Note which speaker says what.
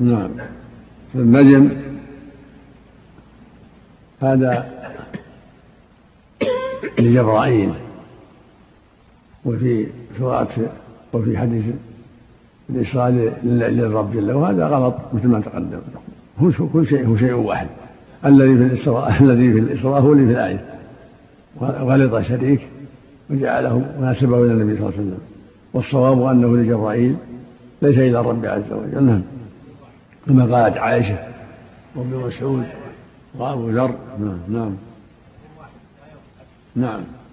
Speaker 1: نعم. فالنجم هذا لجبرائيل، وفي سورة وفي حديث الإسراء للرب جل، وهذا غلط مثل ما تقدم. كل شيء هو شيء واحد، الذي في الإسراء هو اللي في الآية، وغلط شريك وجعله ونسبه إلى النبي صلى الله عليه وسلم، والصواب أنه لجبرائيل ليس إلى الرب عز وجل. نعم. كما قالت عائشة وابن مسعود وأبو ذر. نعم. نعم.